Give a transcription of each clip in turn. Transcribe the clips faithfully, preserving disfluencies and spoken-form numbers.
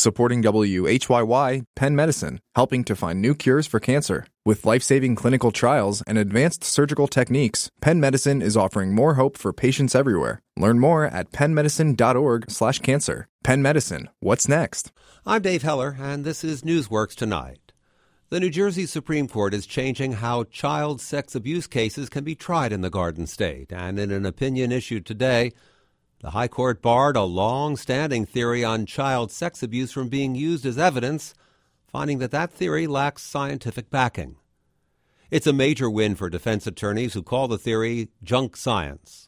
Supporting W H Y Y, Penn Medicine, helping to find new cures for cancer. With life-saving clinical trials and advanced surgical techniques, Penn Medicine is offering more hope for patients everywhere. Learn more at pennmedicine.org slash cancer. Penn Medicine, what's next? I'm Dave Heller, and this is Newsworks Tonight. The New Jersey Supreme Court is changing how child sex abuse cases can be tried in the Garden State. And in an opinion issued today, the High Court barred a long-standing theory on child sex abuse from being used as evidence, finding that that theory lacks scientific backing. It's a major win for defense attorneys who call the theory junk science.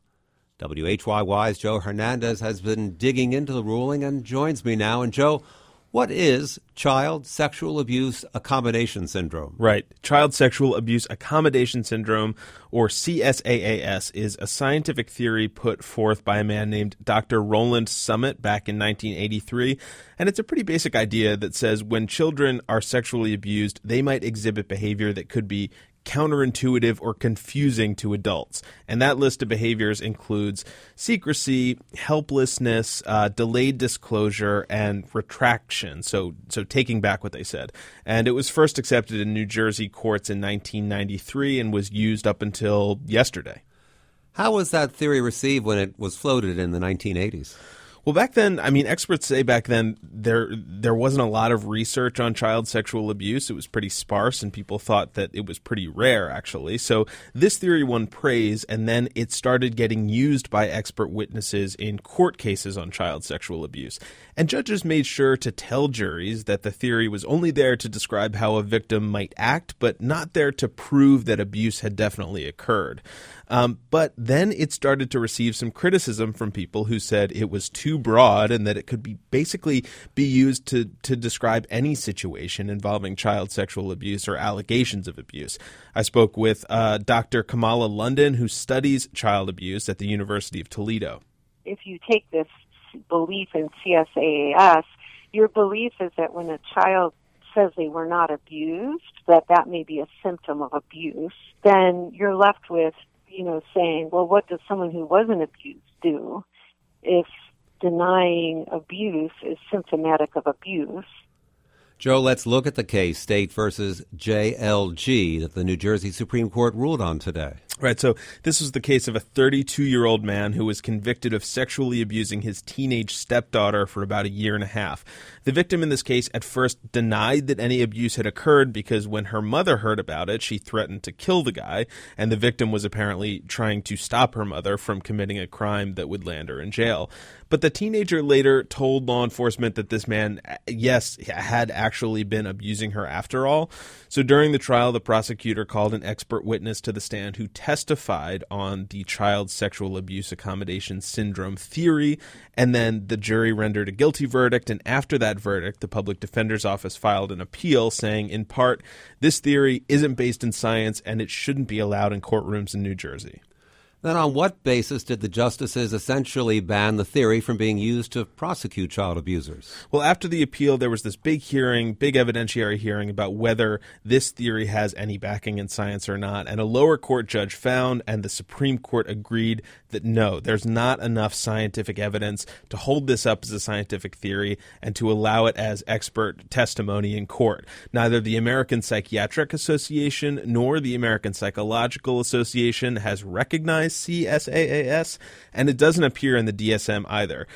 W H Y Y's Joe Hernandez has been digging into the ruling and joins me now. And Joe, what is child sexual abuse accommodation syndrome? Right. Child sexual abuse accommodation syndrome, or C S A A S, is a scientific theory put forth by a man named Doctor Roland Summit back in nineteen eighty-three. And it's a pretty basic idea that says when children are sexually abused, they might exhibit behavior that could be counterintuitive or confusing to adults. And that list of behaviors includes secrecy, helplessness, uh, delayed disclosure, and retraction. So, so taking back what they said. And it was first accepted in New Jersey courts in nineteen ninety-three and was used up until yesterday. How was that theory received when it was floated in the nineteen eighties? Well, back then, I mean, experts say back then there there wasn't a lot of research on child sexual abuse. It was pretty sparse, and people thought that it was pretty rare, actually. So this theory won praise, and then it started getting used by expert witnesses in court cases on child sexual abuse. And judges made sure to tell juries that the theory was only there to describe how a victim might act, but not there to prove that abuse had definitely occurred. Um, but then it started to receive some criticism from people who said it was too broad and that it could be basically be used to, to describe any situation involving child sexual abuse or allegations of abuse. I spoke with uh, Doctor Kamala London, who studies child abuse at the University of Toledo. If you take this belief in C S A A S, your belief is that when a child says they were not abused, that that may be a symptom of abuse, then you're left with, you know, saying, well, what does someone who wasn't abused do if denying abuse is symptomatic of abuse? Joe, let's look at the case, State versus J L G, that the New Jersey Supreme Court ruled on today. Right, so this was the case of a thirty-two-year-old man who was convicted of sexually abusing his teenage stepdaughter for about a year and a half. The victim in this case at first denied that any abuse had occurred because when her mother heard about it, she threatened to kill the guy, and the victim was apparently trying to stop her mother from committing a crime that would land her in jail. But the teenager later told law enforcement that this man, yes, had actually been abusing her after all. So during the trial, the prosecutor called an expert witness to the stand who testified on the child sexual abuse accommodation syndrome theory, and then the jury rendered a guilty verdict. And after that verdict, the public defender's office filed an appeal saying, in part, this theory isn't based in science and it shouldn't be allowed in courtrooms in New Jersey. Then on what basis did the justices essentially ban the theory from being used to prosecute child abusers? Well, after the appeal, there was this big hearing, big evidentiary hearing about whether this theory has any backing in science or not. And a lower court judge found, and the Supreme Court agreed, that no, there's not enough scientific evidence to hold this up as a scientific theory and to allow it as expert testimony in court. Neither the American Psychiatric Association nor the American Psychological Association has recognized C S A A S, and it doesn't appear in the D S M either.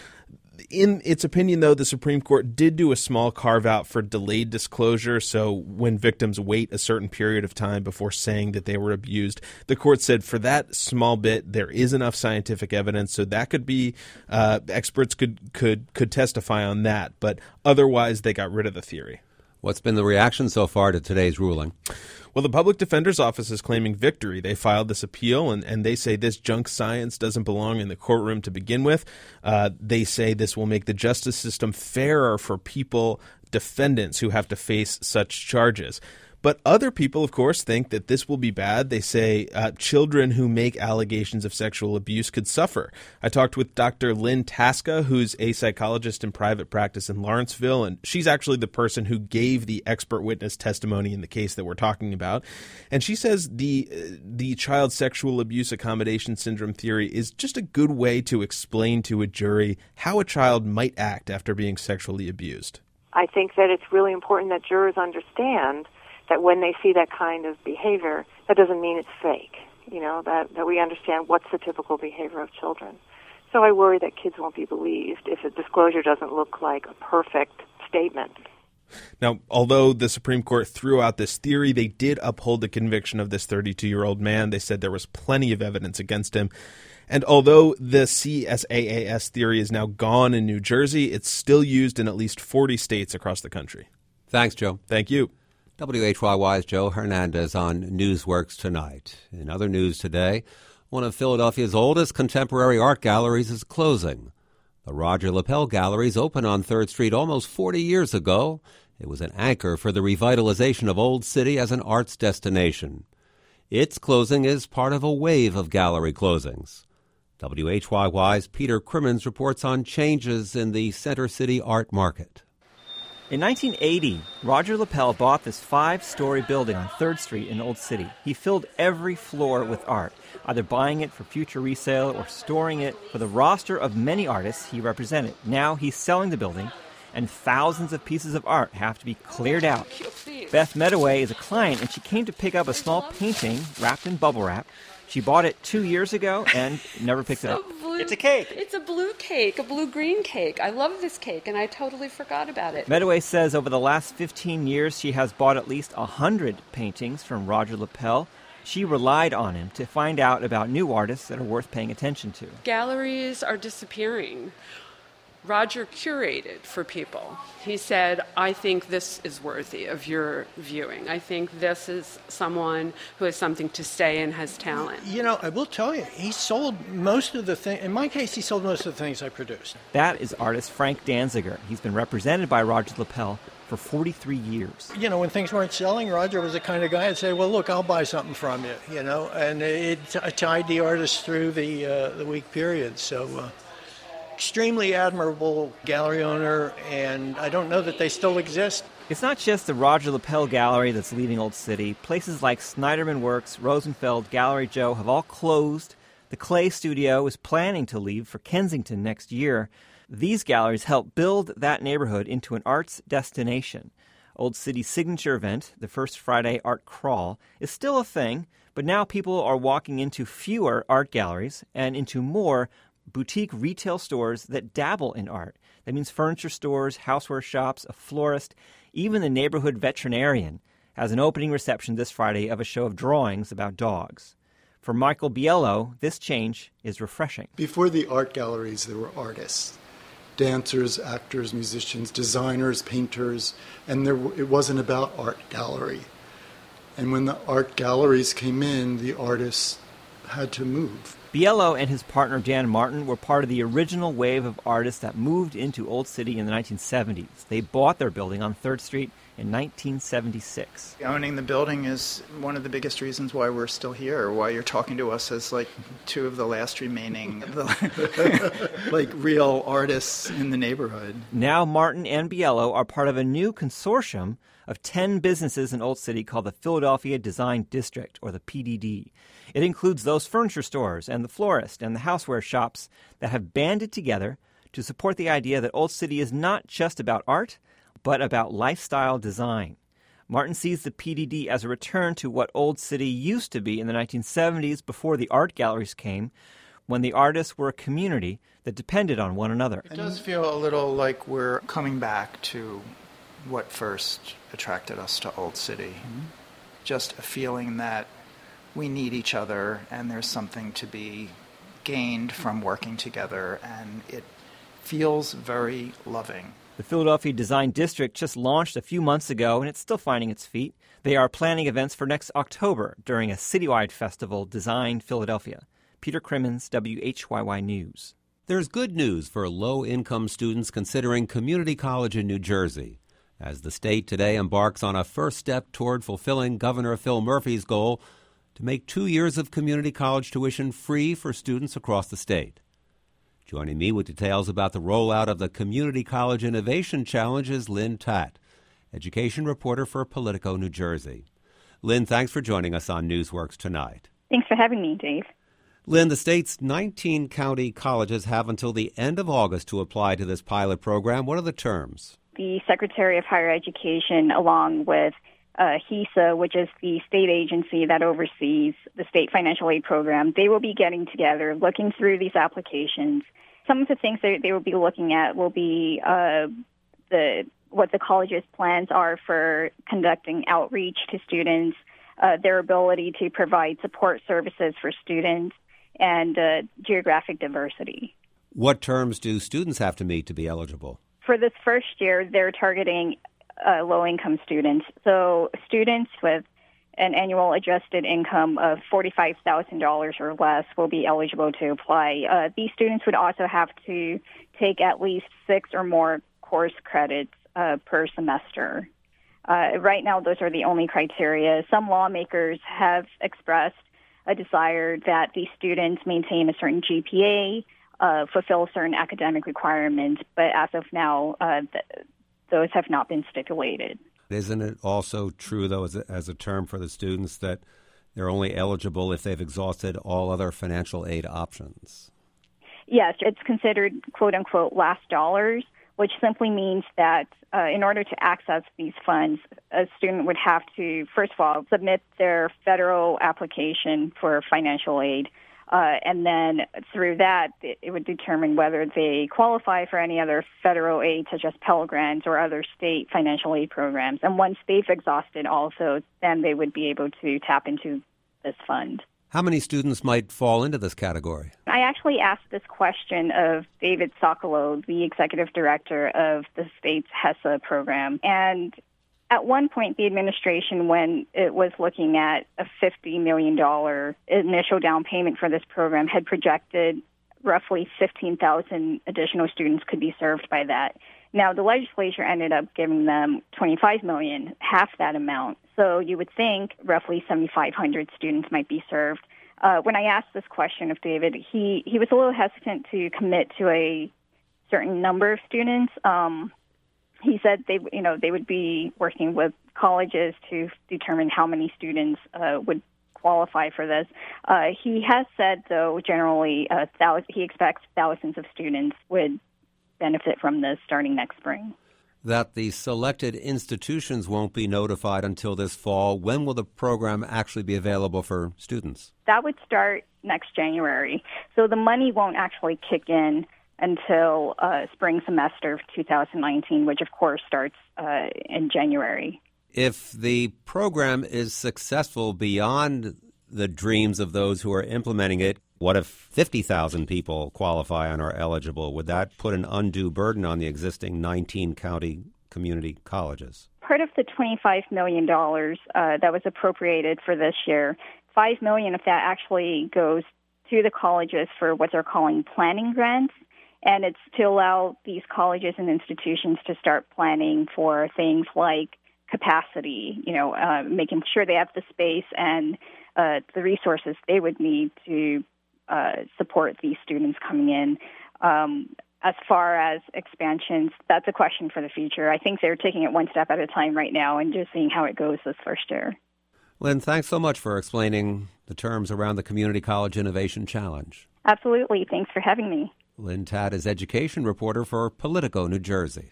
In its opinion, though, the Supreme Court did do a small carve-out for delayed disclosure, so when victims wait a certain period of time before saying that they were abused, the court said for that small bit, there is enough scientific evidence, so that could be, uh, experts could, could, could testify on that, but otherwise they got rid of the theory. What's been the reaction so far to today's ruling? Well, the public defender's office is claiming victory. They filed this appeal, and, and they say this junk science doesn't belong in the courtroom to begin with. Uh, they say this will make the justice system fairer for people, defendants who have to face such charges. But other people, of course, think that this will be bad. They say uh, children who make allegations of sexual abuse could suffer. I talked with Doctor Lynn Tasca, who's a psychologist in private practice in Lawrenceville, and she's actually the person who gave the expert witness testimony in the case that we're talking about. And she says the uh, the child sexual abuse accommodation syndrome theory is just a good way to explain to a jury how a child might act after being sexually abused. I think that it's really important that jurors understand that when they see that kind of behavior, that doesn't mean it's fake. You know, that, that we understand what's the typical behavior of children. So I worry that kids won't be believed if a disclosure doesn't look like a perfect statement. Now, although the Supreme Court threw out this theory, they did uphold the conviction of this thirty-two-year-old man. They said there was plenty of evidence against him. And although the C S A A S theory is now gone in New Jersey, it's still used in at least forty states across the country. Thanks, Joe. Thank you. W H Y Y's Joe Hernandez on Newsworks Tonight. In other news today, one of Philadelphia's oldest contemporary art galleries is closing. The Roger Lapel Galleries opened on third Street almost forty years ago. It was an anchor for the revitalization of Old City as an arts destination. Its closing is part of a wave of gallery closings. W H Y Y's Peter Crimmins reports on changes in the Center City art market. In nineteen eighty, Roger Lapel bought this five-story building on third Street in Old City. He filled every floor with art, either buying it for future resale or storing it for the roster of many artists he represented. Now he's selling the building, and thousands of pieces of art have to be cleared out. Beth Medaway is a client, and she came to pick up a small painting wrapped in bubble wrap. She bought it two years ago and never picked so it up. Blue, it's a cake. It's a blue cake, a blue-green cake. I love this cake, and I totally forgot about it. Medaway says over the last fifteen years, she has bought at least one hundred paintings from Roger Lapel. She relied on him to find out about new artists that are worth paying attention to. Galleries are disappearing. Roger curated for people. He said, I think this is worthy of your viewing. I think this is someone who has something to say and has talent. You know, I will tell you, he sold most of the things, in my case, he sold most of the things I produced. That is artist Frank Danziger. He's been represented by Roger Lapel for forty-three years. You know, when things weren't selling, Roger was the kind of guy who'd say, well, look, I'll buy something from you, you know, and it, it tied the artist through the, uh, the weak period, so... Uh, Extremely admirable gallery owner, and I don't know that they still exist. It's not just the Roger Lapel Gallery that's leaving Old City. Places like Snyderman Works, Rosenfeld, Gallery Joe have all closed. The Clay Studio is planning to leave for Kensington next year. These galleries help build that neighborhood into an arts destination. Old City's signature event, the First Friday Art Crawl, is still a thing, but now people are walking into fewer art galleries and into more boutique retail stores that dabble in art. That means furniture stores, houseware shops, a florist, even the neighborhood veterinarian has an opening reception this Friday of a show of drawings about dogs. For Michael Biello, this change is refreshing. Before the art galleries, there were artists, dancers, actors, musicians, designers, painters, and there it wasn't about art gallery. And when the art galleries came in, the artists had to move. Biello and his partner Dan Martin were part of the original wave of artists that moved into Old City in the nineteen seventies. They bought their building on third Street in nineteen seventy-six. Owning the building is one of the biggest reasons why we're still here, why you're talking to us as like two of the last remaining like real artists in the neighborhood. Now Martin and Biello are part of a new consortium of ten businesses in Old City called the Philadelphia Design District, or the P D D. It includes those furniture stores and the florist and the houseware shops that have banded together to support the idea that Old City is not just about art, but about lifestyle design. Martin sees the P D D as a return to what Old City used to be in the nineteen seventies before the art galleries came, when the artists were a community that depended on one another. It does feel a little like we're coming back to what first attracted us to Old City. Mm-hmm. Just a feeling that we need each other and there's something to be gained from working together, and it feels very loving. The Philadelphia Design District just launched a few months ago, and it's still finding its feet. They are planning events for next October during a citywide festival, Design Philadelphia. Peter Crimmins, W H Y Y News. There's good news for low-income students considering community college in New Jersey, as the state today embarks on a first step toward fulfilling Governor Phil Murphy's goal to make two years of community college tuition free for students across the state. Joining me with details about the rollout of the Community College Innovation Challenge is Lynn Tatt, education reporter for Politico New Jersey. Lynn, thanks for joining us on Newsworks Tonight. Thanks for having me, Dave. Lynn, the state's nineteen county colleges have until the end of August to apply to this pilot program. What are the terms? the Secretary of Higher Education, along with uh, HESA, which is the state agency that oversees the state financial aid program, they will be getting together, looking through these applications. Some of the things that they will be looking at will be uh, the what the college's plans are for conducting outreach to students, uh, their ability to provide support services for students, and uh, geographic diversity. What terms do students have to meet to be eligible? For this first year, they're targeting uh, low-income students. So students with an annual adjusted income of forty-five thousand dollars or less will be eligible to apply. Uh, these students would also have to take at least six or more course credits uh, per semester. Uh, right now, those are the only criteria. Some lawmakers have expressed a desire that these students maintain a certain G P A, uh, fulfill certain academic requirements, but as of now, uh, th- those have not been stipulated. Isn't it also true, though, as a, as a term for the students, that they're only eligible if they've exhausted all other financial aid options? Yes, it's considered, quote-unquote, last dollars, which simply means that uh, in order to access these funds, a student would have to, first of all, submit their federal application for financial aid, uh, and then through that, it, it would determine whether they qualify for any other federal aid, such as Pell Grants or other state financial aid programs. And once they've exhausted also, then they would be able to tap into this fund. How many students might fall into this category? I actually asked this question of David Sokolow, the executive director of the state's HESA program. And at one point, the administration, when it was looking at a fifty million dollars initial down payment for this program, had projected roughly fifteen thousand additional students could be served by that. Now, the legislature ended up giving them twenty-five million dollars, half that amount. So you would think roughly seventy-five hundred students might be served. Uh, when I asked this question of David, he, he was a little hesitant to commit to a certain number of students. Um, he said they, you know, they would be working with colleges to determine how many students uh, would qualify for this. Uh, he has said, though, generally uh, thou- he expects thousands of students would benefit from this starting next spring. That the selected institutions won't be notified until this fall. When will the program actually be available for students? That would start next January. So the money won't actually kick in until uh, spring semester of two thousand nineteen, which of course starts uh, in January. If the program is successful beyond the dreams of those who are implementing it, what if fifty thousand people qualify and are eligible? Would that put an undue burden on the existing nineteen county community colleges? Part of the twenty-five million dollars uh, that was appropriated for this year, five million dollars of that actually goes to the colleges for what they're calling planning grants. And it's to allow these colleges and institutions to start planning for things like capacity, you know, uh, making sure they have the space and uh, the resources they would need to uh, support these students coming in. Um, as far as expansions, that's a question for the future. I think they're taking it one step at a time right now and just seeing how it goes this first year. Lynn, thanks so much for explaining the terms around the Community College Innovation Challenge. Absolutely. Thanks for having me. Lynn Tatt is education reporter for Politico, New Jersey.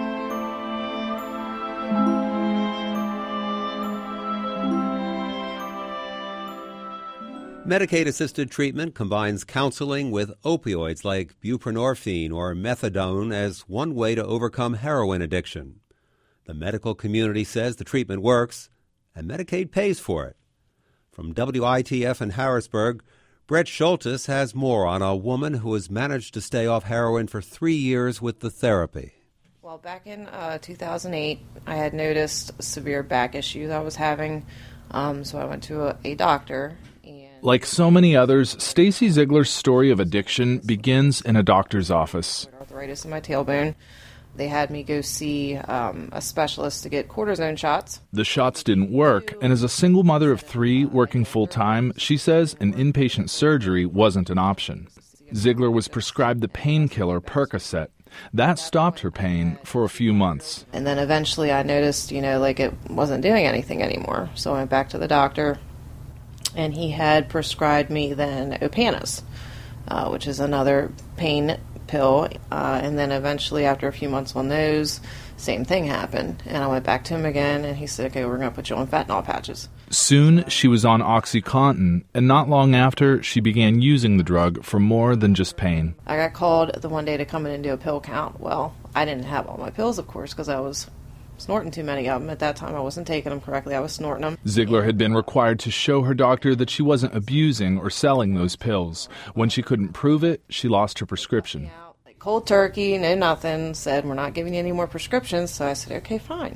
Medicaid-assisted treatment combines counseling with opioids like buprenorphine or methadone as one way to overcome heroin addiction. The medical community says the treatment works, and Medicaid pays for it. From W I T F in Harrisburg, Brett Schultes has more on a woman who has managed to stay off heroin for three years with the therapy. Well, back in uh, two thousand eight, I had noticed a severe back issue I was having, um, so I went to a, a doctor. And like so many others, Stacy Ziegler's story of addiction begins in a doctor's office. Arthritis in my tailbone. They had me go see um, a specialist to get cortisone shots. The shots didn't work, and as a single mother of three working full-time, she says an inpatient surgery wasn't an option. Ziegler was prescribed the painkiller Percocet. That stopped her pain for a few months. And then eventually I noticed, you know, like it wasn't doing anything anymore. So I went back to the doctor, and he had prescribed me then Opanis, uh, which is another pain pill, uh, and then eventually after a few months on those, Same thing happened. And I went back to him again, and he said, okay, we're going to put you on fentanyl patches. Soon, she was on OxyContin, and not long after, she began using the drug for more than just pain. I got called the one day to come in and do a pill count. Well, I didn't have all my pills, of course, because I was snorting too many of them. At that time, I wasn't taking them correctly. I was snorting them. Ziegler had been required to show her doctor that she wasn't abusing or selling those pills. When she couldn't prove it, she lost her prescription. Cold turkey, no nothing, said, we're not giving you any more prescriptions. So I said, okay, fine.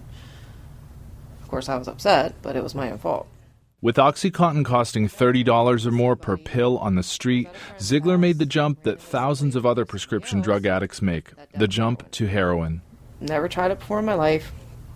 Of course, I was upset, but it was my own fault. With OxyContin costing thirty dollars or more per pill on the street, Ziegler made the jump that thousands of other prescription drug addicts make, the jump to heroin. Never tried it before in my life.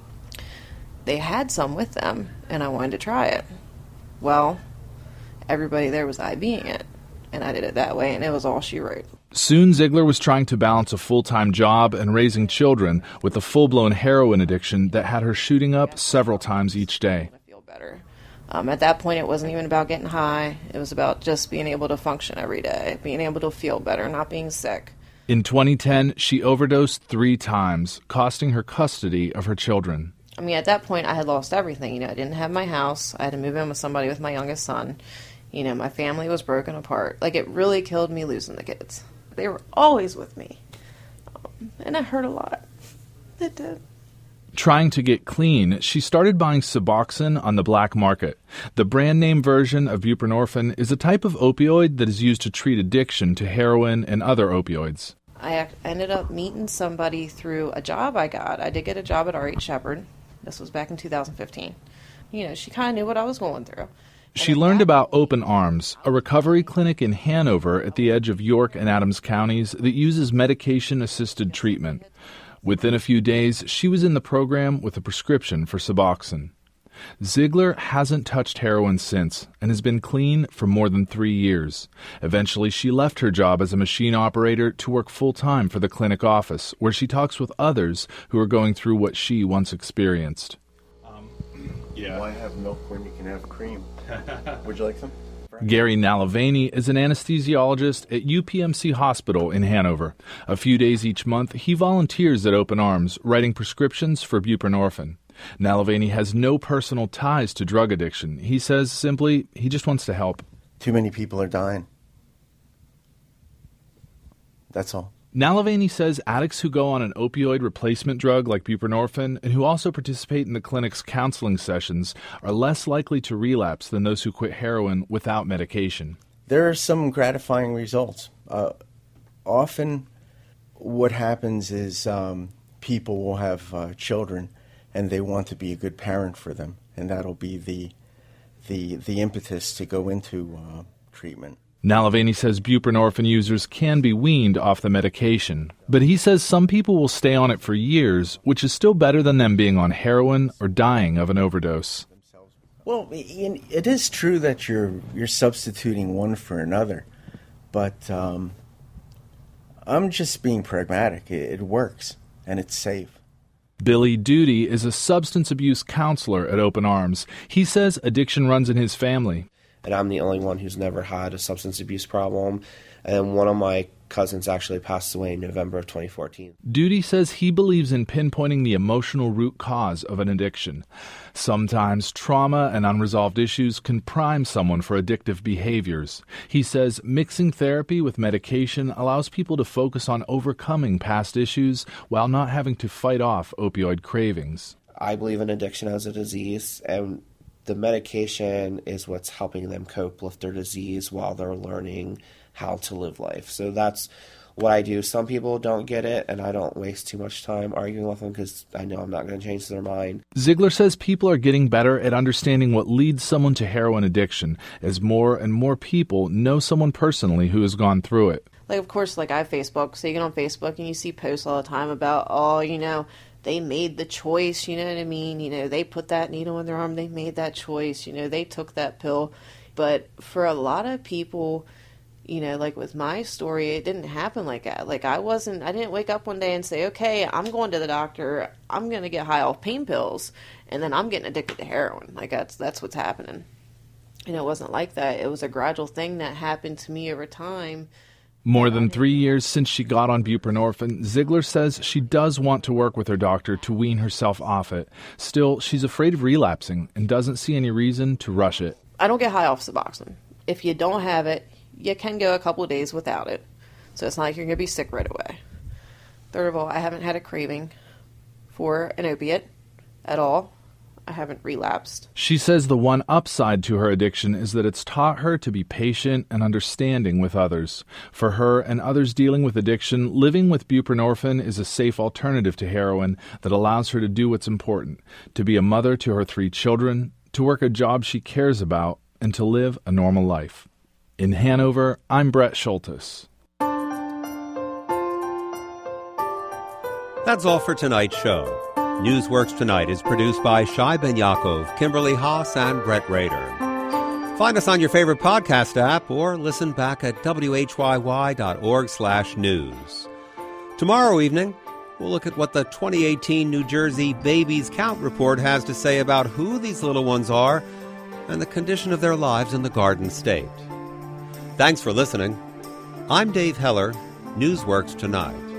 They had some with them, and I wanted to try it. Well, everybody there was IBing it, and I did it that way, and it was all she wrote. Soon, Ziegler was trying to balance a full-time job and raising children with a full-blown heroin addiction that had her shooting up several times each day. I feel better. Um, at that point, it wasn't even about getting high. It was about just being able to function every day, being able to feel better, not being sick. In twenty ten, she overdosed three times, costing her custody of her children. I mean, at that point, I had lost everything. You know, I didn't have my house. I had to move in with somebody with my youngest son. You know, my family was broken apart. Like, it really killed me losing the kids. They were always with me. Um, and it hurt a lot. It did. Trying to get clean, she started buying Suboxone on the black market. The brand name version of buprenorphine is a type of opioid that is used to treat addiction to heroin and other opioids. I ended up meeting somebody through a job I got. I did get a job at R H Shepherd. This was back in two thousand fifteen. You know, she kind of knew what I was going through. She learned about Open Arms, a recovery clinic in Hanover at the edge of York and Adams counties that uses medication-assisted treatment. Within a few days, she was in the program with a prescription for Suboxone. Ziegler hasn't touched heroin since and has been clean for more than three years. Eventually, she left her job as a machine operator to work full-time for the clinic office, where she talks with others who are going through what she once experienced. Um, yeah. Why have milk when you can have cream? Would you like some? Gary Nalavany is an anesthesiologist at U P M C Hospital in Hanover. A few days each month, he volunteers at Open Arms, writing prescriptions for buprenorphine. Nalavany has no personal ties to drug addiction. He says simply, he just wants to help. Too many people are dying. That's all. Nalavany says addicts who go on an opioid replacement drug like buprenorphine and who also participate in the clinic's counseling sessions are less likely to relapse than those who quit heroin without medication. There are some gratifying results. Uh, often what happens is um, people will have uh, children and they want to be a good parent for them, and that'll be the, the, the impetus to go into uh, treatment. Nalavany says buprenorphine users can be weaned off the medication, but he says some people will stay on it for years, which is still better than them being on heroin or dying of an overdose. Well, it is true that you're you're substituting one for another, but um, I'm just being pragmatic. It, it works, and it's safe. Billy Duty is a substance abuse counselor at Open Arms. He says addiction runs in his family. And I'm the only one who's never had a substance abuse problem. And one of my cousins actually passed away in November of twenty fourteen. Duty says he believes in pinpointing the emotional root cause of an addiction. Sometimes trauma and unresolved issues can prime someone for addictive behaviors. He says mixing therapy with medication allows people to focus on overcoming past issues while not having to fight off opioid cravings. I believe in addiction as a disease, and the medication is what's helping them cope with their disease while they're learning how to live life. So that's what I do. Some people don't get it, and I don't waste too much time arguing with them because I know I'm not going to change their mind. Ziegler says people are getting better at understanding what leads someone to heroin addiction as more and more people know someone personally who has gone through it. Like, of course, like I have Facebook, so you get on Facebook and you see posts all the time about, oh, you know, they made the choice, you know what I mean? You know, they put that needle in their arm, they made that choice, you know, they took that pill. But for a lot of people, you know, like with my story, it didn't happen like that. Like I wasn't, I didn't wake up one day and say, okay, I'm going to the doctor, I'm going to get high off pain pills, and then I'm getting addicted to heroin. Like that's, that's what's happening. And it wasn't like that. It was a gradual thing that happened to me over time. More than three years since she got on buprenorphine, Ziegler says she does want to work with her doctor to wean herself off it. Still, she's afraid of relapsing and doesn't see any reason to rush it. I don't get high off Suboxone. If you don't have it, you can go a couple of days without it. So it's not like you're going to be sick right away. Third of all, I haven't had a craving for an opiate at all. I haven't relapsed. She says the one upside to her addiction is that it's taught her to be patient and understanding with others. For her and others dealing with addiction, living with buprenorphine is a safe alternative to heroin that allows her to do what's important, to be a mother to her three children, to work a job she cares about, and to live a normal life. In Hanover, I'm Brett Schultes. That's all for tonight's show. Newsworks Tonight is produced by Shai Ben Yaakov, Kimberly Haas, and Brett Rader. Find us on your favorite podcast app or listen back at W H Y Y dot org slash news. Tomorrow evening, we'll look at what the twenty eighteen New Jersey Babies Count report has to say about who these little ones are and the condition of their lives in the Garden State. Thanks for listening. I'm Dave Heller, Newsworks Tonight.